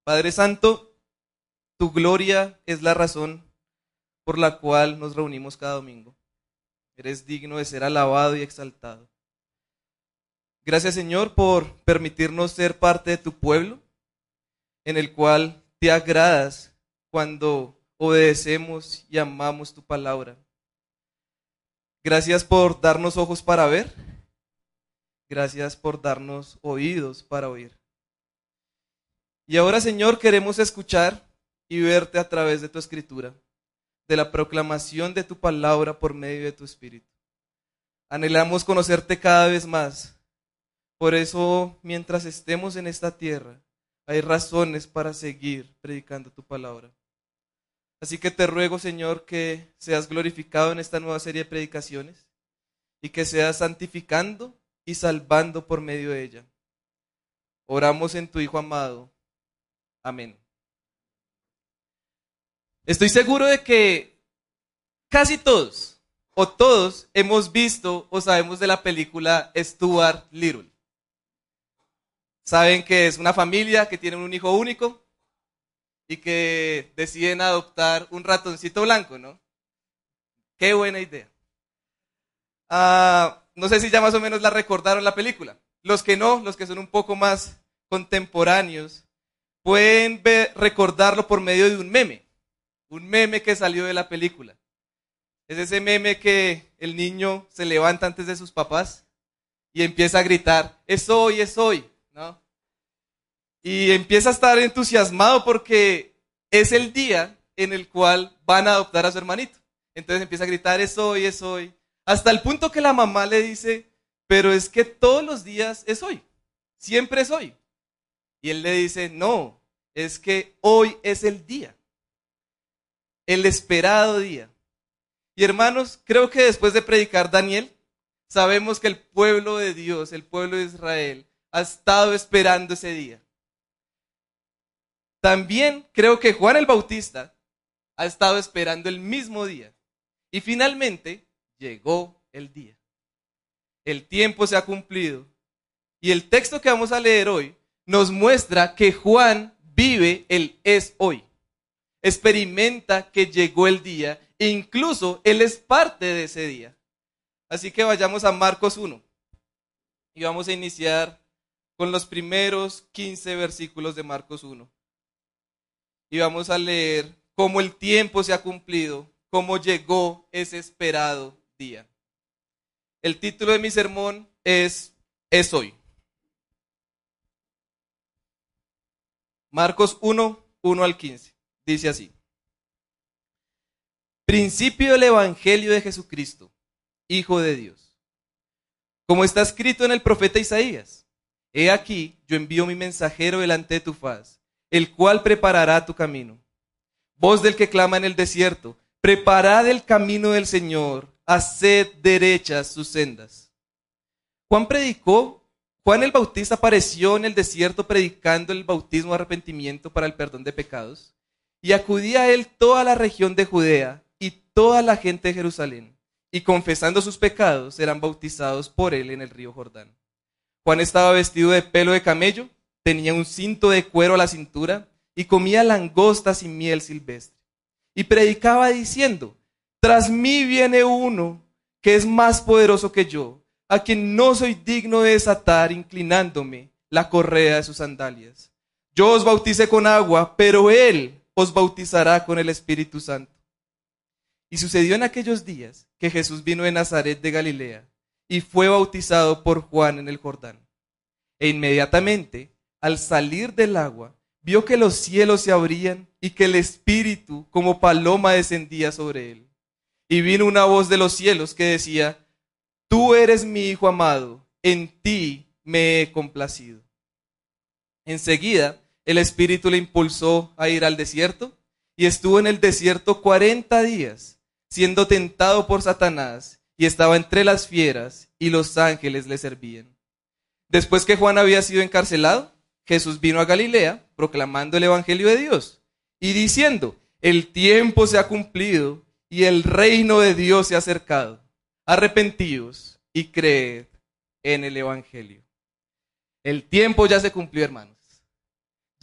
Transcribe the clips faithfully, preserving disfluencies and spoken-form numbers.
Padre Santo, tu gloria es la razón por la cual nos reunimos cada domingo. Eres digno de ser alabado y exaltado. Gracias, Señor, por permitirnos ser parte de tu pueblo, en el cual te agradas cuando obedecemos y amamos tu palabra. Gracias por darnos ojos para ver. Gracias por darnos oídos para oír. Y ahora, Señor, queremos escuchar y verte a través de tu escritura, de la proclamación de tu palabra por medio de tu Espíritu. Anhelamos conocerte cada vez más. Por eso, mientras estemos en esta tierra, hay razones para seguir predicando tu palabra. Así que te ruego, Señor, que seas glorificado en esta nueva serie de predicaciones y que seas santificando y salvando por medio de ella. Oramos en tu Hijo amado. Amén. Estoy seguro de que casi todos o todos hemos visto o sabemos de la película Stuart Little. Saben que es una familia que tiene un hijo único y que deciden adoptar un ratoncito blanco, ¿no? Qué buena idea. Ah, no sé si ya más o menos la recordaron la película. Los que no, los que son un poco más contemporáneos, pueden ver, recordarlo por medio de un meme. Un meme que salió de la película. Es ese meme que el niño se levanta antes de sus papás y empieza a gritar, es hoy, es hoy, ¿no? Y empieza a estar entusiasmado porque es el día en el cual van a adoptar a su hermanito. Entonces empieza a gritar, es hoy, es hoy. Hasta el punto que la mamá le dice, pero es que todos los días es hoy, siempre es hoy. Y él le dice, no, es que hoy es el día, el esperado día. Y hermanos, creo que después de predicar Daniel, sabemos que el pueblo de Dios, el pueblo de Israel, ha estado esperando ese día. También creo que Juan el Bautista ha estado esperando el mismo día. Y finalmente llegó el día. El tiempo se ha cumplido. Y el texto que vamos a leer hoy nos muestra que Juan vive el es hoy. Experimenta que llegó el día e incluso él es parte de ese día. Así que vayamos a Marcos uno y vamos a iniciar con los primeros quince versículos de Marcos uno. Y vamos a leer cómo el tiempo se ha cumplido, cómo llegó ese esperado día. El título de mi sermón es Es hoy. Marcos uno, uno al quince. Dice así. Principio del Evangelio de Jesucristo, Hijo de Dios. Como está escrito en el profeta Isaías, he aquí, yo envío mi mensajero delante de tu faz, el cual preparará tu camino. Voz del que clama en el desierto, preparad el camino del Señor, haced derechas sus sendas. Juan predicó, Juan el Bautista apareció en el desierto predicando el bautismo de arrepentimiento para el perdón de pecados, y acudía a él toda la región de Judea y toda la gente de Jerusalén, y confesando sus pecados eran bautizados por él en el río Jordán. Juan estaba vestido de pelo de camello, tenía un cinto de cuero a la cintura y comía langostas y miel silvestre. Y predicaba diciendo, tras mí viene uno que es más poderoso que yo, a quien no soy digno de desatar inclinándome la correa de sus sandalias. Yo os bauticé con agua, pero él os bautizará con el Espíritu Santo. Y sucedió en aquellos días que Jesús vino de Nazaret de Galilea y fue bautizado por Juan en el Jordán. E inmediatamente, al salir del agua, vio que los cielos se abrían y que el Espíritu como paloma descendía sobre él. Y vino una voz de los cielos que decía, tú eres mi Hijo amado, en ti me he complacido. Enseguida, el Espíritu le impulsó a ir al desierto y estuvo en el desierto cuarenta días, siendo tentado por Satanás, y estaba entre las fieras y los ángeles le servían. Después que Juan había sido encarcelado, Jesús vino a Galilea proclamando el Evangelio de Dios y diciendo, el tiempo se ha cumplido y el reino de Dios se ha acercado. Arrepentíos y creed en el Evangelio. El tiempo ya se cumplió, hermanos.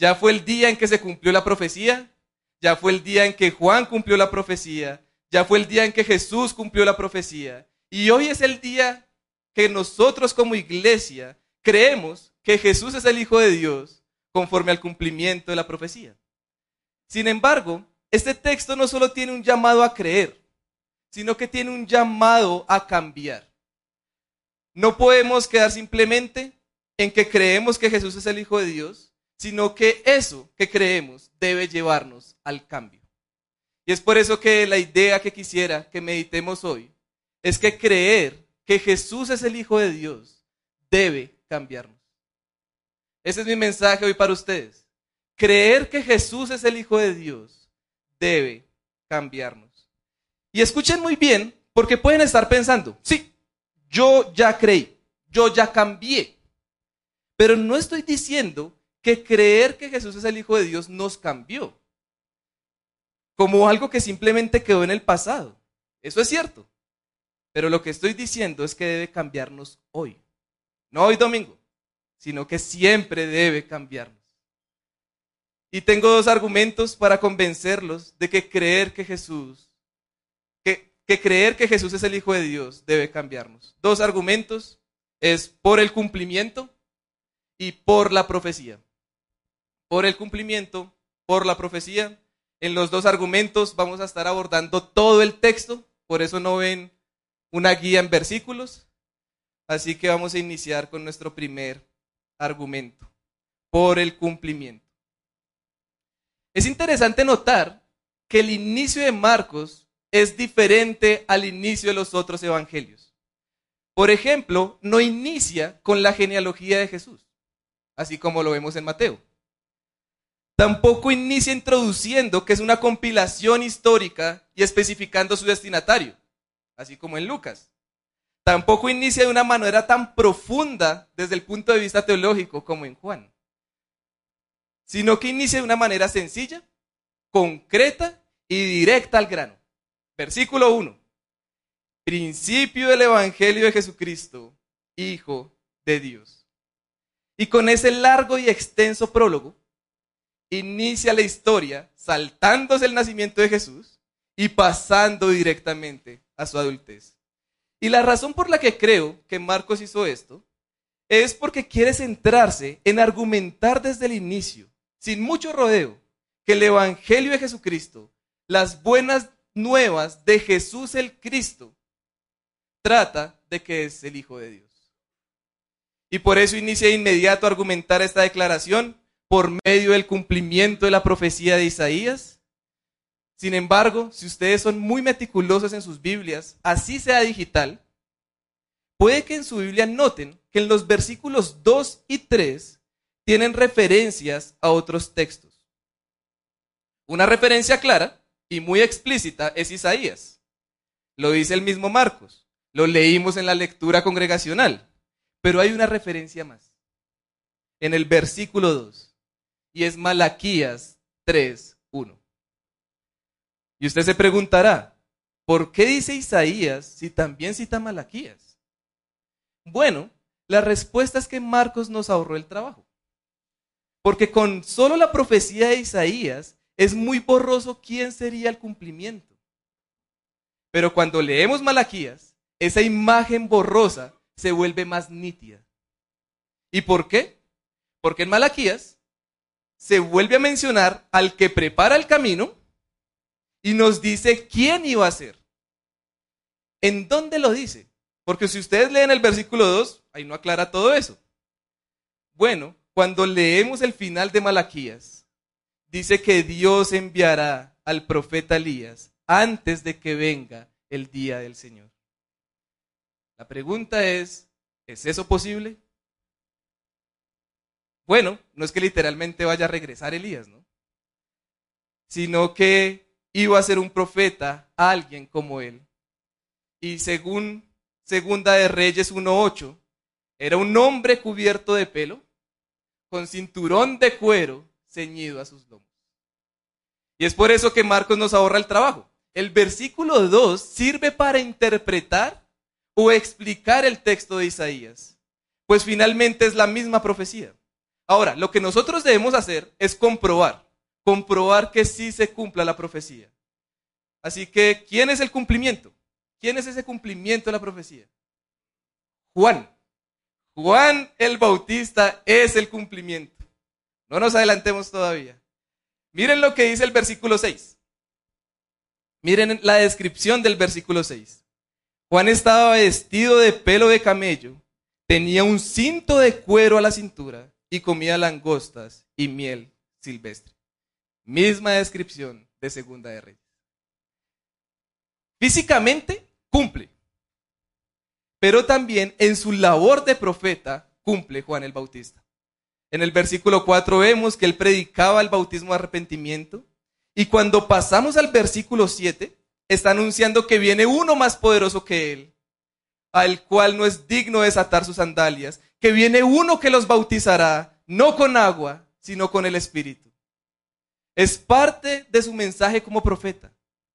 Ya fue el día en que se cumplió la profecía, ya fue el día en que Juan cumplió la profecía, ya fue el día en que Jesús cumplió la profecía. Y hoy es el día que nosotros como iglesia creemos que Jesús es el Hijo de Dios conforme al cumplimiento de la profecía. Sin embargo, este texto no solo tiene un llamado a creer, sino que tiene un llamado a cambiar. No podemos quedar simplemente en que creemos que Jesús es el Hijo de Dios, sino que eso que creemos debe llevarnos al cambio. Y es por eso que la idea que quisiera que meditemos hoy es que creer que Jesús es el Hijo de Dios debe cambiarnos. Ese es mi mensaje hoy para ustedes. Creer que Jesús es el Hijo de Dios debe cambiarnos. Y escuchen muy bien, porque pueden estar pensando, sí, yo ya creí, yo ya cambié. Pero no estoy diciendo que creer que Jesús es el Hijo de Dios nos cambió, como algo que simplemente quedó en el pasado. Eso es cierto. Pero lo que estoy diciendo es que debe cambiarnos hoy. No hoy domingo, sino que siempre debe cambiarnos. Y tengo dos argumentos para convencerlos de que creer que Jesús, que, que creer que Jesús es el Hijo de Dios debe cambiarnos. Dos argumentos es por el cumplimiento y por la profecía. Por el cumplimiento, por la profecía. En los dos argumentos vamos a estar abordando todo el texto, por eso no ven una guía en versículos. Así que vamos a iniciar con nuestro primer argumento, por el cumplimiento. Es interesante notar que el inicio de Marcos es diferente al inicio de los otros evangelios. Por ejemplo, no inicia con la genealogía de Jesús, así como lo vemos en Mateo. Tampoco inicia introduciendo que es una compilación histórica y especificando su destinatario, así como en Lucas. Tampoco inicia de una manera tan profunda desde el punto de vista teológico como en Juan, sino que inicia de una manera sencilla, concreta y directa al grano. Versículo uno. Principio del Evangelio de Jesucristo, Hijo de Dios. Y con ese largo y extenso prólogo, inicia la historia saltándose el nacimiento de Jesús y pasando directamente a su adultez. Y la razón por la que creo que Marcos hizo esto es porque quiere centrarse en argumentar desde el inicio, sin mucho rodeo, que el Evangelio de Jesucristo, las buenas nuevas de Jesús el Cristo, trata de que es el Hijo de Dios. Y por eso inicia de inmediato a argumentar esta declaración por medio del cumplimiento de la profecía de Isaías. Sin embargo, si ustedes son muy meticulosos en sus Biblias, así sea digital, puede que en su Biblia noten que en los versículos dos y tres tienen referencias a otros textos. Una referencia clara y muy explícita es Isaías. Lo dice el mismo Marcos, lo leímos en la lectura congregacional, pero hay una referencia más, en el versículo dos, y es Malaquías tres uno. Y usted se preguntará, ¿por qué dice Isaías si también cita Malaquías? Bueno, la respuesta es que Marcos nos ahorró el trabajo. Porque con solo la profecía de Isaías es muy borroso quién sería el cumplimiento. Pero cuando leemos Malaquías, esa imagen borrosa se vuelve más nítida. ¿Y por qué? Porque en Malaquías se vuelve a mencionar al que prepara el camino y nos dice quién iba a ser. ¿En dónde lo dice? Porque si ustedes leen el versículo dos, ahí no aclara todo eso. Bueno, cuando leemos el final de Malaquías, dice que Dios enviará al profeta Elías antes de que venga el día del Señor. La pregunta es, ¿es eso posible? Bueno, no es que literalmente vaya a regresar Elías, ¿no? Sino que iba a ser un profeta, alguien como él. Y según Segunda de Reyes uno ocho, era un hombre cubierto de pelo, con cinturón de cuero ceñido a sus lomos. Y es por eso que Marcos nos ahorra el trabajo. El versículo dos sirve para interpretar o explicar el texto de Isaías, pues finalmente es la misma profecía. Ahora, lo que nosotros debemos hacer es comprobar, comprobar que sí se cumpla la profecía. Así que, ¿quién es el cumplimiento? ¿Quién es ese cumplimiento de la profecía? Juan. Juan el Bautista es el cumplimiento. No nos adelantemos todavía. Miren lo que dice el versículo seis. Miren la descripción del versículo seis. Juan estaba vestido de pelo de camello, tenía un cinto de cuero a la cintura y comía langostas y miel silvestre. Misma descripción de Segunda de Reyes. Físicamente cumple, pero también en su labor de profeta cumple Juan el Bautista. En el versículo cuatro vemos que él predicaba el bautismo de arrepentimiento, y cuando pasamos al versículo siete, está anunciando que viene uno más poderoso que él, al cual no es digno desatar sus sandalias, que viene uno que los bautizará, no con agua, sino con el Espíritu. Es parte de su mensaje como profeta.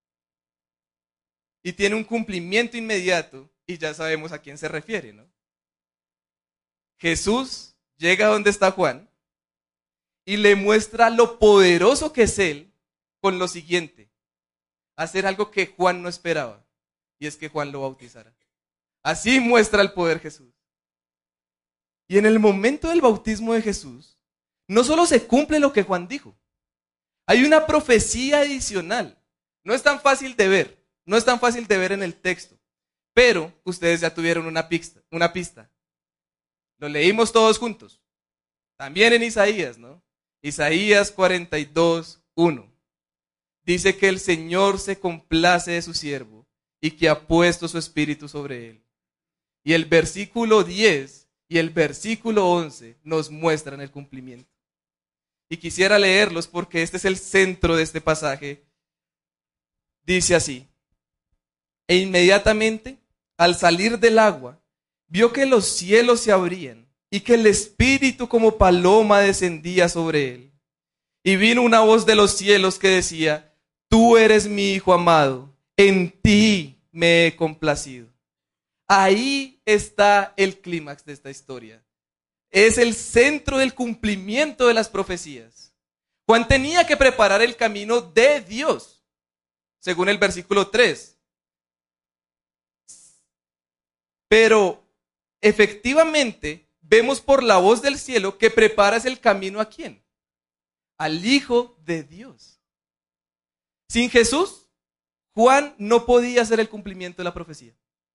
Y tiene un cumplimiento inmediato, y ya sabemos a quién se refiere, ¿no? Jesús llega donde está Juan y le muestra lo poderoso que es él con lo siguiente: hacer algo que Juan no esperaba, y es que Juan lo bautizara. Así muestra el poder Jesús. Y en el momento del bautismo de Jesús, no solo se cumple lo que Juan dijo, hay una profecía adicional. No es tan fácil de ver, no es tan fácil de ver en el texto, pero ustedes ya tuvieron una pista, una pista. Lo leímos todos juntos. También en Isaías, ¿no? Isaías cuarenta y dos, uno. Dice que el Señor se complace de su siervo y que ha puesto su espíritu sobre él. Y el versículo diez y el versículo once nos muestran el cumplimiento. Y quisiera leerlos porque este es el centro de este pasaje. Dice así: e inmediatamente, al salir del agua, vio que los cielos se abrían y que el Espíritu como paloma descendía sobre él. Y vino una voz de los cielos que decía: tú eres mi Hijo amado, en ti me he complacido. Ahí está el clímax de esta historia. Es el centro del cumplimiento de las profecías. Juan tenía que preparar el camino de Dios, según el versículo tres. Pero efectivamente vemos por la voz del cielo que preparas el camino ¿a quién? Al Hijo de Dios. Sin Jesús, Juan no podía hacer el cumplimiento de la profecía.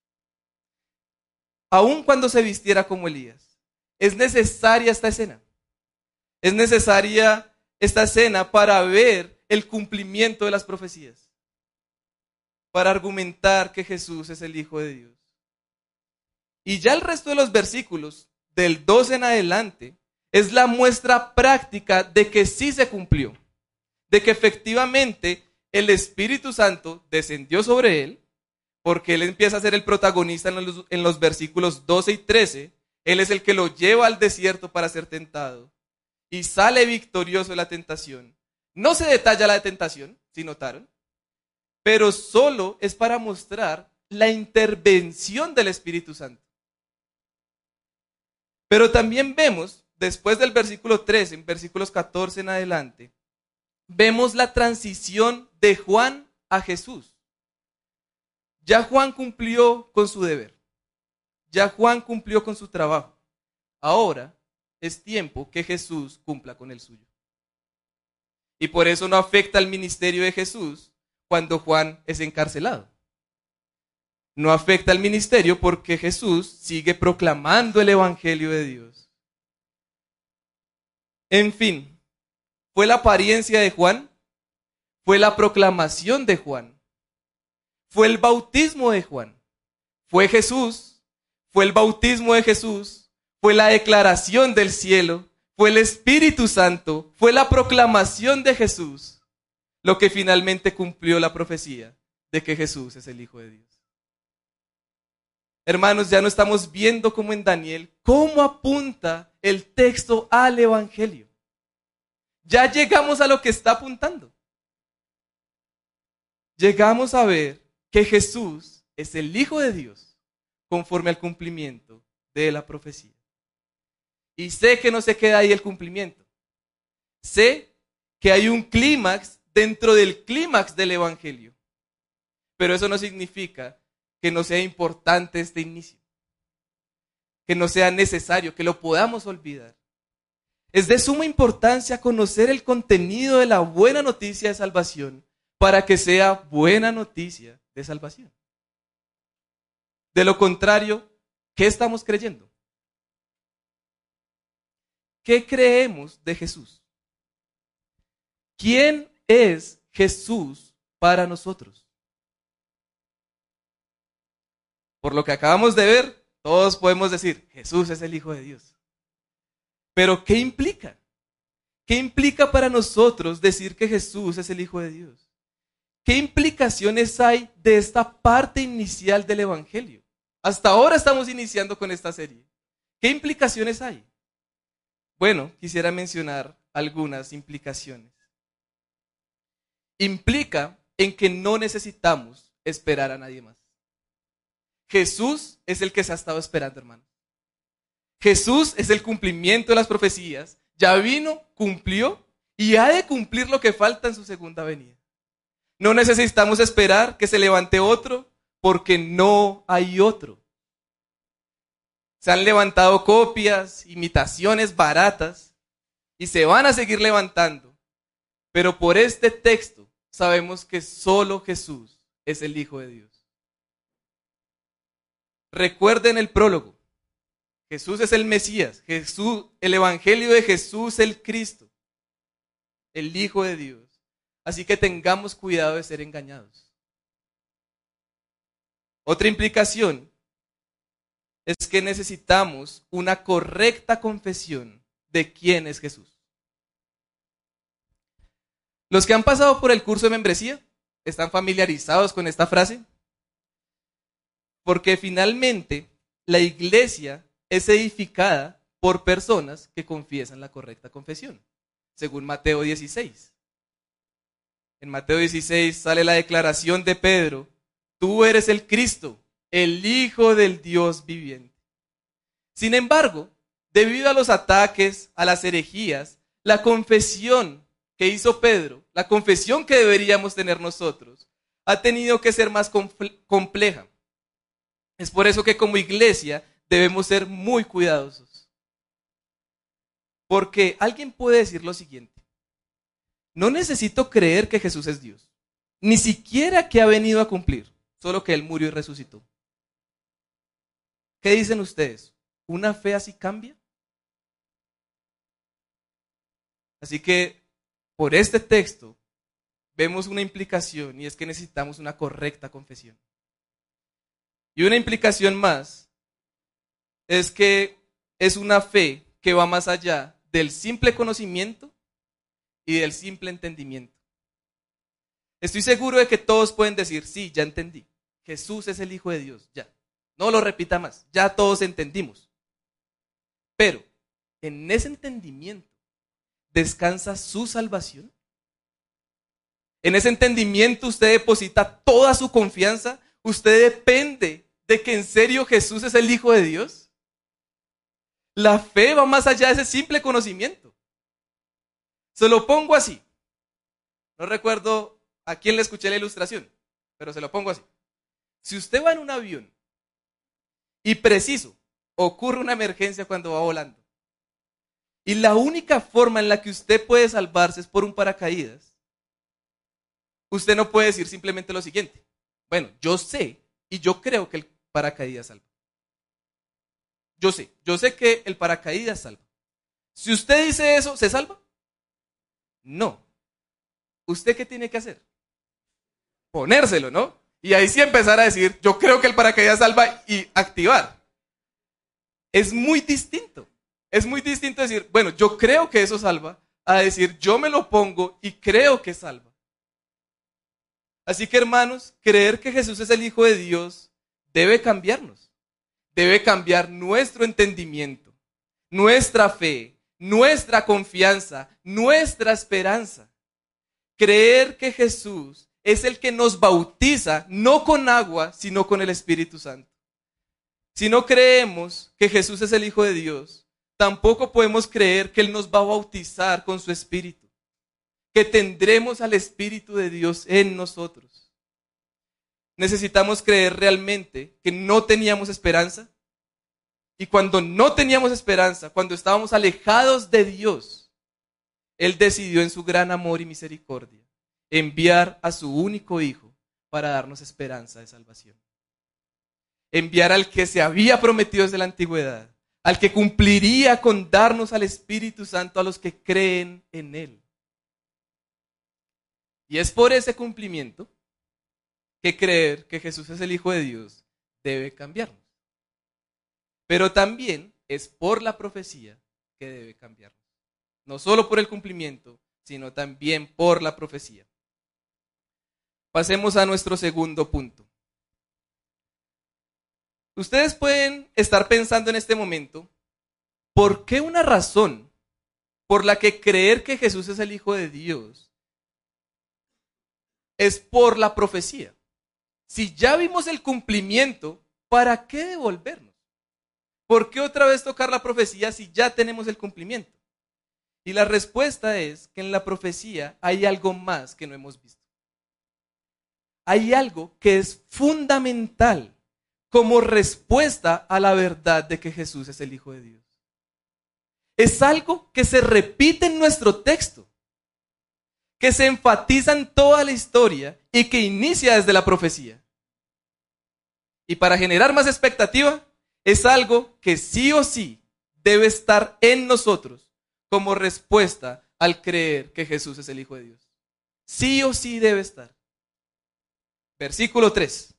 Aun cuando se vistiera como Elías, es necesaria esta escena. Es necesaria esta escena para ver el cumplimiento de las profecías, para argumentar que Jesús es el Hijo de Dios. Y ya el resto de los versículos, del doce en adelante, es la muestra práctica de que sí se cumplió, de que efectivamente el Espíritu Santo descendió sobre él, porque él empieza a ser el protagonista en los, en los versículos doce y trece, él es el que lo lleva al desierto para ser tentado, y sale victorioso de la tentación. No se detalla la tentación, si notaron, pero solo es para mostrar la intervención del Espíritu Santo. Pero también vemos, después del versículo trece, en versículos catorce en adelante, vemos la transición de Juan a Jesús. Ya Juan cumplió con su deber. Ya Juan cumplió con su trabajo. Ahora es tiempo que Jesús cumpla con el suyo. Y por eso no afecta al ministerio de Jesús cuando Juan es encarcelado. No afecta al ministerio porque Jesús sigue proclamando el Evangelio de Dios. En fin, fue la apariencia de Juan, fue la proclamación de Juan, fue el bautismo de Juan, fue Jesús, fue el bautismo de Jesús, fue la declaración del cielo, fue el Espíritu Santo, fue la proclamación de Jesús, lo que finalmente cumplió la profecía de que Jesús es el Hijo de Dios. Hermanos, ya no estamos viendo como en Daniel cómo apunta el texto al Evangelio. Ya llegamos a lo que está apuntando. Llegamos a ver que Jesús es el Hijo de Dios conforme al cumplimiento de la profecía. Y sé que no se queda ahí el cumplimiento. Sé que hay un clímax dentro del clímax del Evangelio. Pero eso no significa que no sea importante este inicio, que no sea necesario, que lo podamos olvidar. Es de suma importancia conocer el contenido de la buena noticia de salvación para que sea buena noticia de salvación. De lo contrario, ¿qué estamos creyendo? ¿Qué creemos de Jesús? ¿Quién es Jesús para nosotros? Por lo que acabamos de ver, todos podemos decir, Jesús es el Hijo de Dios. Pero ¿qué implica? ¿Qué implica para nosotros decir que Jesús es el Hijo de Dios? ¿Qué implicaciones hay de esta parte inicial del Evangelio? Hasta ahora estamos iniciando con esta serie. ¿Qué implicaciones hay? Bueno, quisiera mencionar algunas implicaciones. Implica en que no necesitamos esperar a nadie más. Jesús es el que se ha estado esperando, hermano. Jesús es el cumplimiento de las profecías. Ya vino, cumplió y ha de cumplir lo que falta en su segunda venida. No necesitamos esperar que se levante otro porque no hay otro. Se han levantado copias, imitaciones baratas y se van a seguir levantando. Pero por este texto sabemos que solo Jesús es el Hijo de Dios. Recuerden el prólogo. Jesús es el Mesías, Jesús, el Evangelio de Jesús el Cristo, el Hijo de Dios. Así que tengamos cuidado de ser engañados. Otra implicación es que necesitamos una correcta confesión de quién es Jesús. Los que han pasado por el curso de membresía están familiarizados con esta frase, porque finalmente la iglesia es edificada por personas que confiesan la correcta confesión, según Mateo dieciséis. En Mateo dieciséis sale la declaración de Pedro: tú eres el Cristo, el Hijo del Dios viviente. Sin embargo, debido a los ataques, a las herejías, la confesión que hizo Pedro, la confesión que deberíamos tener nosotros, ha tenido que ser más compleja. Es por eso que como iglesia debemos ser muy cuidadosos. Porque alguien puede decir lo siguiente: no necesito creer que Jesús es Dios, ni siquiera que ha venido a cumplir, solo que Él murió y resucitó. ¿Qué dicen ustedes? ¿Una fe así cambia? Así que por este texto vemos una implicación, y es que necesitamos una correcta confesión. Y una implicación más es que es una fe que va más allá del simple conocimiento y del simple entendimiento. Estoy seguro de que todos pueden decir: sí, ya entendí, Jesús es el Hijo de Dios, ya. No lo repita más, ya todos entendimos. Pero, ¿en ese entendimiento descansa su salvación? ¿En ese entendimiento usted deposita toda su confianza? ¿Usted depende de que en serio Jesús es el Hijo de Dios? La fe va más allá de ese simple conocimiento. Se lo pongo así. No recuerdo a quién le escuché la ilustración, pero se lo pongo así. Si usted va en un avión y preciso ocurre una emergencia cuando va volando, y la única forma en la que usted puede salvarse es por un paracaídas, usted no puede decir simplemente lo siguiente: bueno, yo sé y yo creo que el paracaídas salva. Yo sé, yo sé que el paracaídas salva. Si usted dice eso, ¿se salva? No. ¿Usted qué tiene que hacer? Ponérselo, ¿no? Y ahí sí empezar a decir: yo creo que el paracaídas salva, y activar. Es muy distinto. Es muy distinto decir: bueno, yo creo que eso salva, a decir: yo me lo pongo y creo que salva. Así que, hermanos, creer que Jesús es el Hijo de Dios debe cambiarnos. Debe cambiar nuestro entendimiento, nuestra fe, nuestra confianza, nuestra esperanza. Creer que Jesús es el que nos bautiza, no con agua, sino con el Espíritu Santo. Si no creemos que Jesús es el Hijo de Dios, tampoco podemos creer que Él nos va a bautizar con su Espíritu, que tendremos al Espíritu de Dios en nosotros. Necesitamos creer realmente que no teníamos esperanza, y cuando no teníamos esperanza, cuando estábamos alejados de Dios, Él decidió en su gran amor y misericordia enviar a su único Hijo para darnos esperanza de salvación. Enviar al que se había prometido desde la antigüedad, al que cumpliría con darnos al Espíritu Santo a los que creen en Él. Y es por ese cumplimiento que creer que Jesús es el Hijo de Dios debe cambiarnos. Pero también es por la profecía que debe cambiarnos. No solo por el cumplimiento, sino también por la profecía. Pasemos a nuestro segundo punto. Ustedes pueden estar pensando en este momento, ¿por qué una razón por la que creer que Jesús es el Hijo de Dios es por la profecía? Si ya vimos el cumplimiento, ¿para qué devolvernos? ¿Por qué otra vez tocar la profecía si ya tenemos el cumplimiento? Y la respuesta es que en la profecía hay algo más que no hemos visto. Hay algo que es fundamental como respuesta a la verdad de que Jesús es el Hijo de Dios. Es algo que se repite en nuestro texto, que se enfatiza en toda la historia y que inicia desde la profecía. Y para generar más expectativa, es algo que sí o sí debe estar en nosotros como respuesta al creer que Jesús es el Hijo de Dios. Sí o sí debe estar. Versículo tres.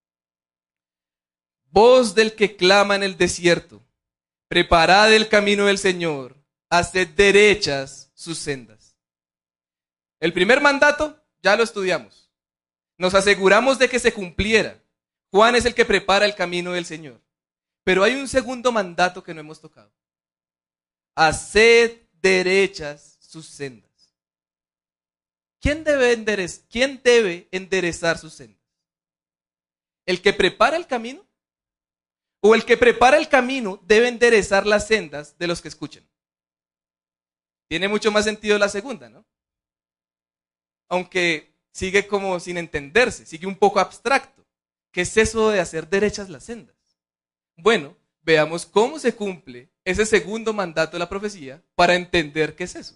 Voz del que clama en el desierto, preparad el camino del Señor, haced derechas sus sendas. El primer mandato ya lo estudiamos. Nos aseguramos de que se cumpliera. Juan es el que prepara el camino del Señor. Pero hay un segundo mandato que no hemos tocado. Haced derechas sus sendas. ¿Quién debe enderezar, quién debe enderezar sus sendas? ¿El que prepara el camino? ¿O el que prepara el camino debe enderezar las sendas de los que escuchan? Tiene mucho más sentido la segunda, ¿no? Aunque sigue como sin entenderse, sigue un poco abstracto. ¿Qué es eso de hacer derechas las sendas? Bueno, veamos cómo se cumple ese segundo mandato de la profecía para entender qué es eso.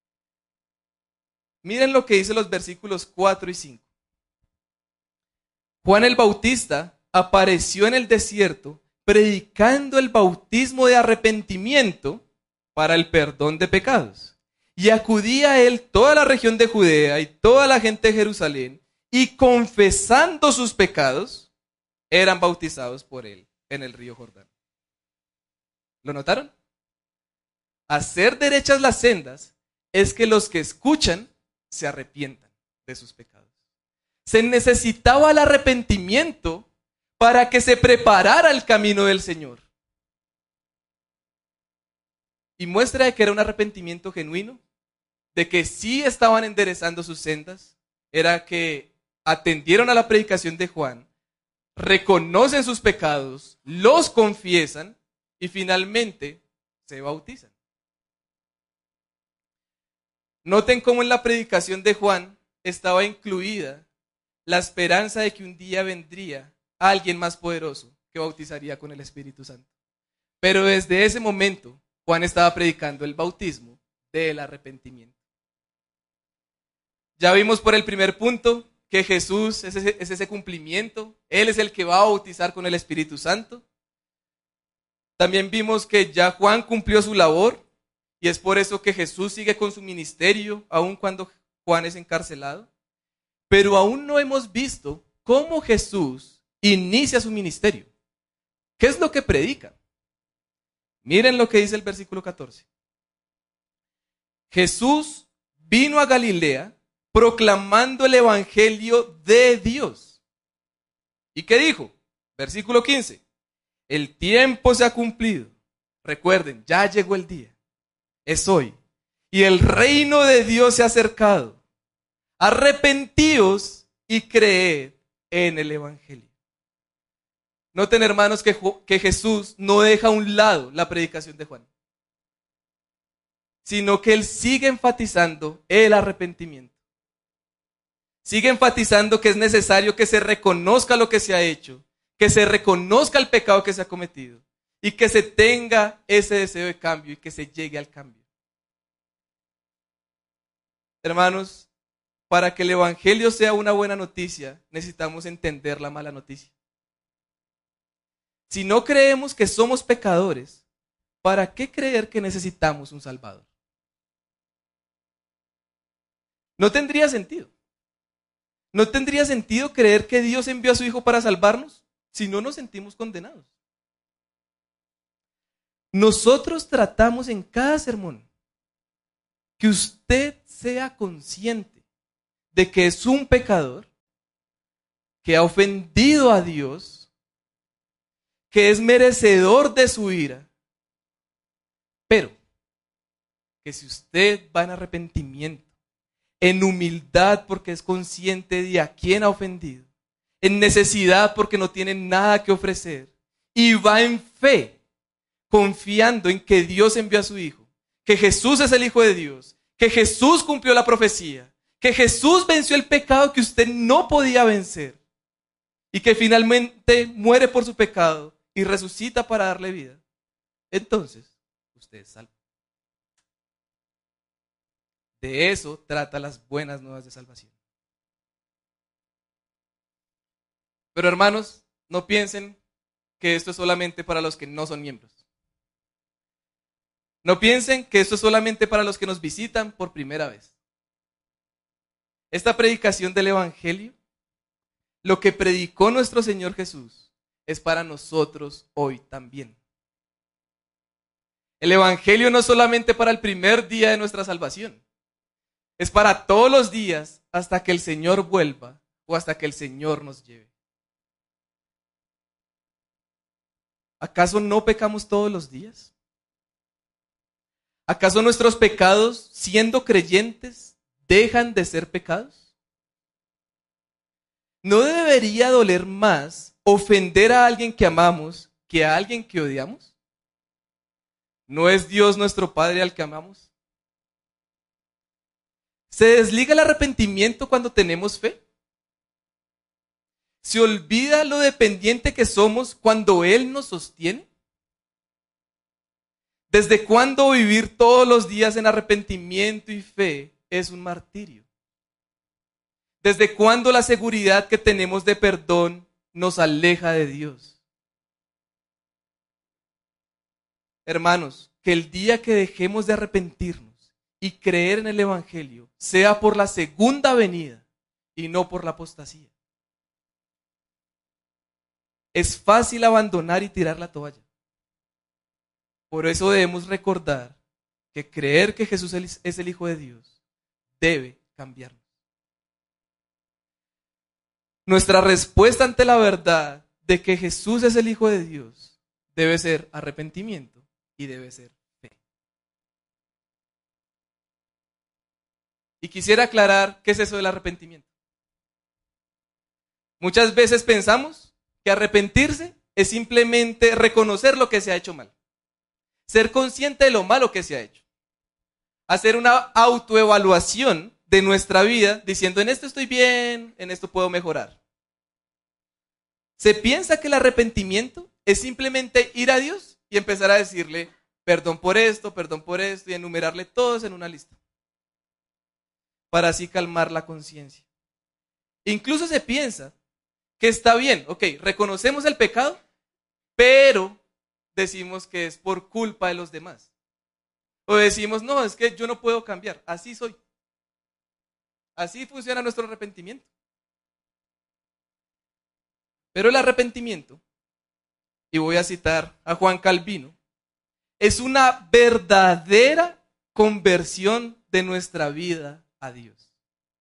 Miren lo que dice los versículos cuatro y cinco. Juan el Bautista apareció en el desierto predicando el bautismo de arrepentimiento para el perdón de pecados. Y acudía a él toda la región de Judea y toda la gente de Jerusalén, y confesando sus pecados, eran bautizados por él en el río Jordán. ¿Lo notaron? Hacer derechas las sendas es que los que escuchan se arrepientan de sus pecados. Se necesitaba el arrepentimiento para que se preparara el camino del Señor. Y muestra de que era un arrepentimiento genuino, de que sí estaban enderezando sus sendas, era que atendieron a la predicación de Juan, reconocen sus pecados, los confiesan y finalmente se bautizan. Noten cómo en la predicación de Juan estaba incluida la esperanza de que un día vendría alguien más poderoso que bautizaría con el Espíritu Santo. Pero desde ese momento Juan estaba predicando el bautismo del arrepentimiento. Ya vimos por el primer punto que Jesús es ese, es ese cumplimiento. Él es el que va a bautizar con el Espíritu Santo. También vimos que ya Juan cumplió su labor y es por eso que Jesús sigue con su ministerio aun cuando Juan es encarcelado. Pero aún no hemos visto cómo Jesús inicia su ministerio. ¿Qué es lo que predica? Miren lo que dice el versículo catorce. Jesús vino a Galilea proclamando el evangelio de Dios. ¿Y qué dijo? Versículo quince. El tiempo se ha cumplido. Recuerden, ya llegó el día. Es hoy. Y el reino de Dios se ha acercado. Arrepentíos y creed en el evangelio. Noten, hermanos, que, que Jesús no deja a un lado la predicación de Juan. sino que él sigue enfatizando el arrepentimiento. Sigue enfatizando que es necesario que se reconozca lo que se ha hecho, que se reconozca el pecado que se ha cometido y que se tenga ese deseo de cambio y que se llegue al cambio. Hermanos, para que el evangelio sea una buena noticia, necesitamos entender la mala noticia. Si no creemos que somos pecadores, ¿para qué creer que necesitamos un Salvador? No tendría sentido. No tendría sentido creer que Dios envió a su Hijo para salvarnos si no nos sentimos condenados. Nosotros tratamos en cada sermón que usted sea consciente de que es un pecador, que ha ofendido a Dios, que es merecedor de su ira, pero que si usted va en arrepentimiento, en humildad porque es consciente de a quién ha ofendido, en necesidad porque no tiene nada que ofrecer, y va en fe, confiando en que Dios envió a su Hijo, que Jesús es el Hijo de Dios, que Jesús cumplió la profecía, que Jesús venció el pecado que usted no podía vencer, y que finalmente muere por su pecado y resucita para darle vida, entonces usted es salvo. De eso trata las buenas nuevas de salvación. Pero hermanos, no piensen que esto es solamente para los que no son miembros. No piensen que esto es solamente para los que nos visitan por primera vez. Esta predicación del Evangelio, lo que predicó nuestro Señor Jesús, es para nosotros hoy también. El Evangelio no es solamente para el primer día de nuestra salvación. Es para todos los días hasta que el Señor vuelva o hasta que el Señor nos lleve. ¿Acaso no pecamos todos los días? ¿Acaso nuestros pecados, siendo creyentes, dejan de ser pecados? ¿No debería doler más ofender a alguien que amamos que a alguien que odiamos? ¿No es Dios nuestro Padre al que amamos? ¿Se desliga el arrepentimiento cuando tenemos fe? ¿Se olvida lo dependiente que somos cuando Él nos sostiene? ¿Desde cuándo vivir todos los días en arrepentimiento y fe es un martirio? ¿Desde cuándo la seguridad que tenemos de perdón nos aleja de Dios? Hermanos, que el día que dejemos de arrepentirnos y creer en el Evangelio sea por la segunda venida y no por la apostasía. Es fácil abandonar y tirar la toalla. Por eso debemos recordar que creer que Jesús es el Hijo de Dios debe cambiarnos. Nuestra respuesta ante la verdad de que Jesús es el Hijo de Dios debe ser arrepentimiento y debe ser fe. Y quisiera aclarar qué es eso del arrepentimiento. Muchas veces pensamos que arrepentirse es simplemente reconocer lo que se ha hecho mal. Ser consciente de lo malo que se ha hecho. Hacer una autoevaluación de nuestra vida diciendo, en esto estoy bien, en esto puedo mejorar. Se piensa que el arrepentimiento es simplemente ir a Dios y empezar a decirle, perdón por esto, perdón por esto, y enumerarle todos en una lista, para así calmar la conciencia. Incluso se piensa que está bien, ok, reconocemos el pecado, pero decimos que es por culpa de los demás. O decimos, no, es que yo no puedo cambiar, así soy. Así funciona nuestro arrepentimiento. Pero el arrepentimiento, y voy a citar a Juan Calvino, es una verdadera conversión de nuestra vida a Dios.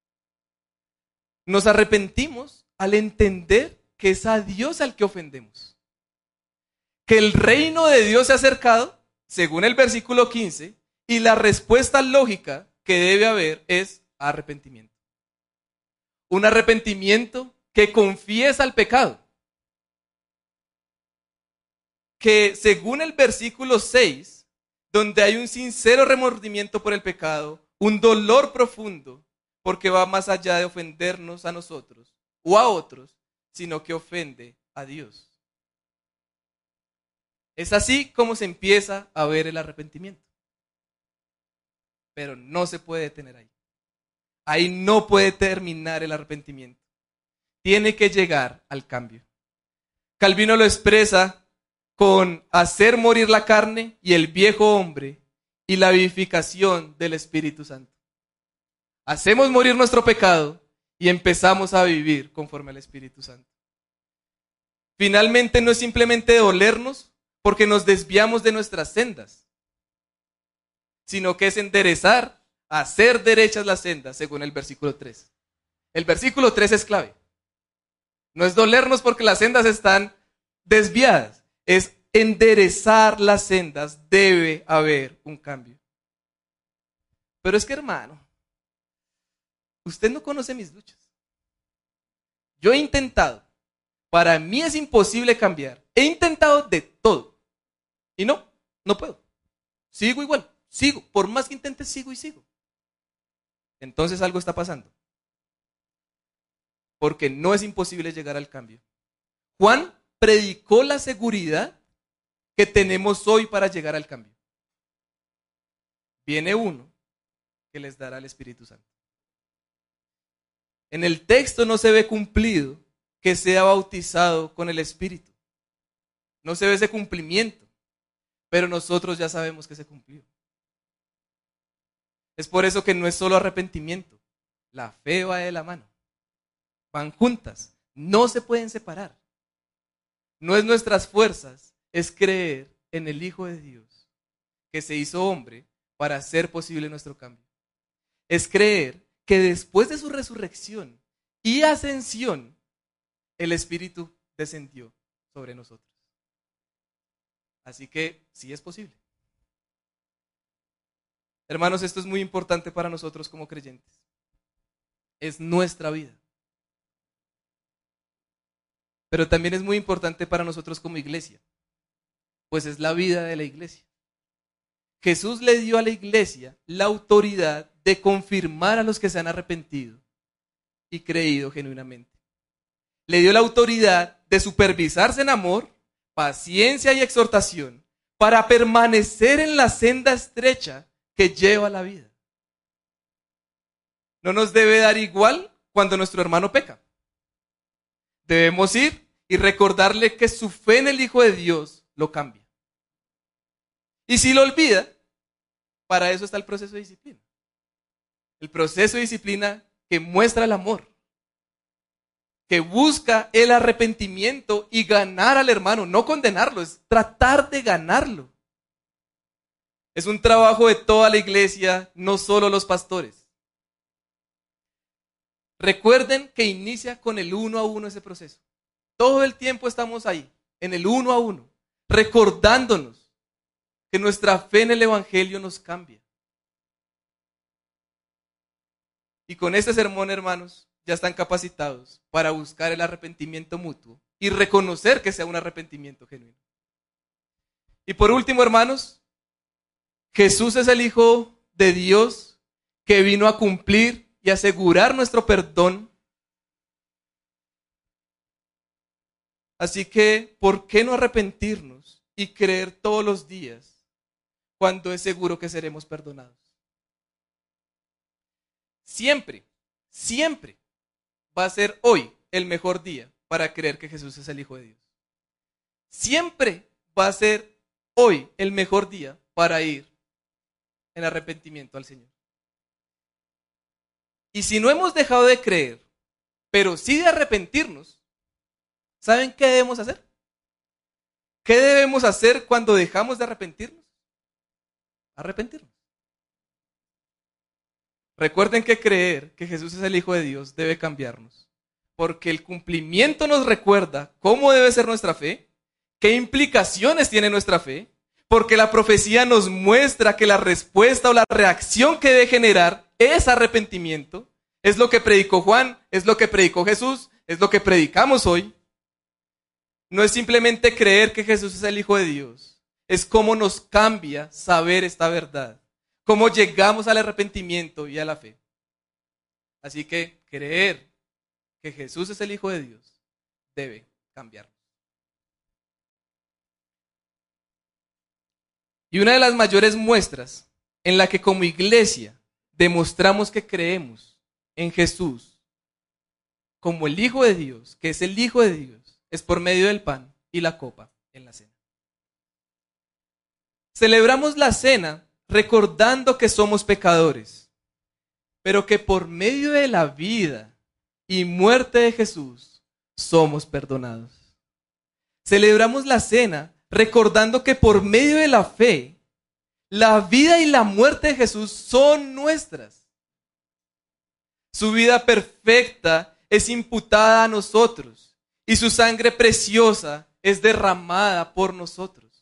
Nos arrepentimos al entender que es a Dios al que ofendemos. Que el reino de Dios se ha acercado, según el versículo quince, y la respuesta lógica que debe haber es arrepentimiento. Un arrepentimiento que confiesa el pecado. Que según el versículo seis, donde hay un sincero remordimiento por el pecado, un dolor profundo, porque va más allá de ofendernos a nosotros o a otros, sino que ofende a Dios. Es así como se empieza a ver el arrepentimiento. Pero no se puede detener ahí. Ahí no puede terminar el arrepentimiento. Tiene que llegar al cambio. Calvino lo expresa con hacer morir la carne y el viejo hombre y la vivificación del Espíritu Santo. Hacemos morir nuestro pecado y empezamos a vivir conforme al Espíritu Santo. Finalmente no es simplemente dolernos porque nos desviamos de nuestras sendas, sino que es enderezar, hacer derechas las sendas, según el versículo tres. El versículo tres es clave. No es dolernos porque las sendas están desviadas, es enderezar las sendas, debe haber un cambio. Pero es que, hermano, usted no conoce mis luchas. Yo he intentado, para mí es imposible cambiar, he intentado de todo, y no, no puedo, sigo igual, sigo, por más que intente, sigo y sigo. Entonces algo está pasando, porque no es imposible llegar al cambio. Juan predicó la seguridad que tenemos hoy para llegar al cambio. Viene uno que les dará el Espíritu Santo. En el texto no se ve cumplido que sea bautizado con el Espíritu. No se ve ese cumplimiento, pero nosotros ya sabemos que se cumplió. Es por eso que no es solo arrepentimiento, la fe va de la mano. Van juntas, no se pueden separar. No es nuestras fuerzas, es creer en el Hijo de Dios, que se hizo hombre para hacer posible nuestro cambio. Es creer que después de su resurrección y ascensión, el Espíritu descendió sobre nosotros. Así que sí es posible. Hermanos, esto es muy importante para nosotros como creyentes. Es nuestra vida. Pero también es muy importante para nosotros como iglesia, pues es la vida de la iglesia. Jesús le dio a la iglesia la autoridad de confirmar a los que se han arrepentido y creído genuinamente. Le dio la autoridad de supervisarse en amor, paciencia y exhortación para permanecer en la senda estrecha que lleva a la vida. No nos debe dar igual cuando nuestro hermano peca. Debemos ir y recordarle que su fe en el Hijo de Dios lo cambia. Y si lo olvida, para eso está el proceso de disciplina. El proceso de disciplina que muestra el amor, que busca el arrepentimiento y ganar al hermano, no condenarlo, es tratar de ganarlo. Es un trabajo de toda la iglesia, no solo los pastores. Recuerden que inicia con el uno a uno ese proceso. Todo el tiempo estamos ahí, en el uno a uno, recordándonos que nuestra fe en el Evangelio nos cambia. Y con este sermón, hermanos, ya están capacitados para buscar el arrepentimiento mutuo y reconocer que sea un arrepentimiento genuino. Y por último, hermanos, Jesús es el Hijo de Dios que vino a cumplir y asegurar nuestro perdón. Así que, ¿por qué no arrepentirnos y creer todos los días cuando es seguro que seremos perdonados? Siempre, siempre va a ser hoy el mejor día para creer que Jesús es el Hijo de Dios. Siempre va a ser hoy el mejor día para ir en arrepentimiento al Señor. Y si no hemos dejado de creer, pero sí de arrepentirnos, ¿saben qué debemos hacer? ¿Qué debemos hacer cuando dejamos de arrepentirnos? Arrepentirnos. Recuerden que creer que Jesús es el Hijo de Dios debe cambiarnos, porque el cumplimiento nos recuerda cómo debe ser nuestra fe, qué implicaciones tiene nuestra fe, porque la profecía nos muestra que la respuesta o la reacción que debe generar es arrepentimiento. Es lo que predicó Juan, es lo que predicó Jesús, es lo que predicamos hoy. No es simplemente creer que Jesús es el Hijo de Dios, es cómo nos cambia saber esta verdad, cómo llegamos al arrepentimiento y a la fe. Así que creer que Jesús es el Hijo de Dios debe cambiarnos. Y una de las mayores muestras en la que como iglesia demostramos que creemos en Jesús como el Hijo de Dios, que es el Hijo de Dios, es por medio del pan y la copa en la cena. Celebramos la cena recordando que somos pecadores, pero que por medio de la vida y muerte de Jesús somos perdonados. Celebramos la cena recordando que por medio de la fe, la vida y la muerte de Jesús son nuestras. Su vida perfecta es imputada a nosotros y su sangre preciosa es derramada por nosotros.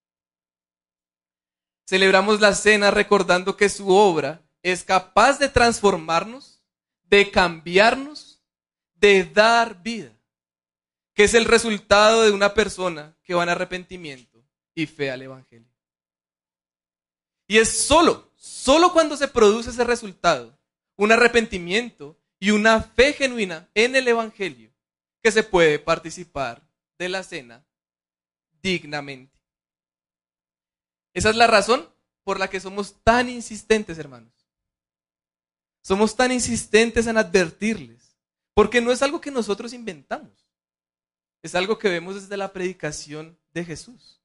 Celebramos la cena recordando que su obra es capaz de transformarnos, de cambiarnos, de dar vida, que es el resultado de una persona que va en arrepentimiento y fe al Evangelio. Y es solo, solo cuando se produce ese resultado, un arrepentimiento y una fe genuina en el Evangelio, que se puede participar de la cena dignamente. Esa es la razón por la que somos tan insistentes, hermanos. Somos tan insistentes en advertirles, porque no es algo que nosotros inventamos. Es algo que vemos desde la predicación de Jesús.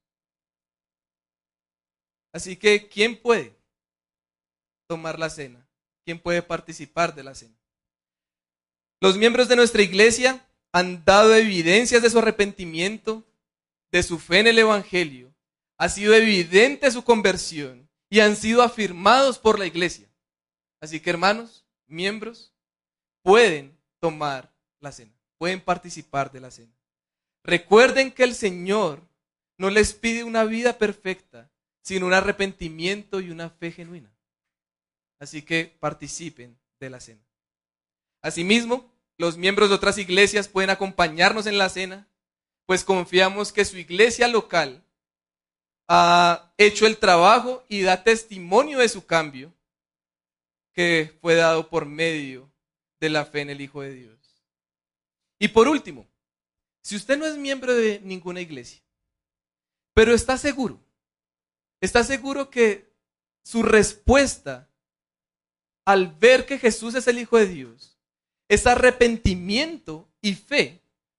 Así que, ¿quién puede tomar la cena? ¿Quién puede participar de la cena? Los miembros de nuestra iglesia han dado evidencias de su arrepentimiento, de su fe en el Evangelio. Ha sido evidente su conversión y han sido afirmados por la iglesia. Así que, hermanos, miembros, pueden tomar la cena, pueden participar de la cena. Recuerden que el Señor no les pide una vida perfecta, sino un arrepentimiento y una fe genuina. Así que participen de la cena. Asimismo, los miembros de otras iglesias pueden acompañarnos en la cena, pues confiamos que su iglesia local ha hecho el trabajo y da testimonio de su cambio que fue dado por medio de la fe en el Hijo de Dios. Y por último, si usted no es miembro de ninguna iglesia, pero está seguro, está seguro que su respuesta al ver que Jesús es el Hijo de Dios es arrepentimiento y fe,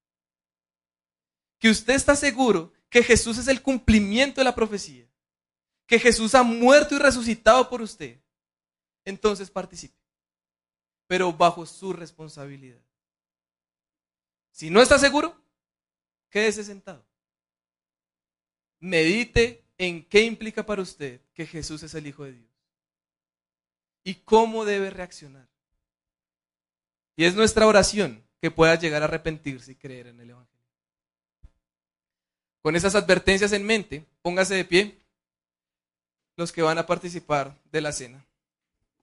que usted está seguro que Jesús es el cumplimiento de la profecía, que Jesús ha muerto y resucitado por usted, entonces participe, pero bajo su responsabilidad. Si no está seguro, quédese sentado. Medite en qué implica para usted que Jesús es el Hijo de Dios y cómo debe reaccionar. Y es nuestra oración que pueda llegar a arrepentirse y creer en el Evangelio. Con esas advertencias en mente, póngase de pie los que van a participar de la cena.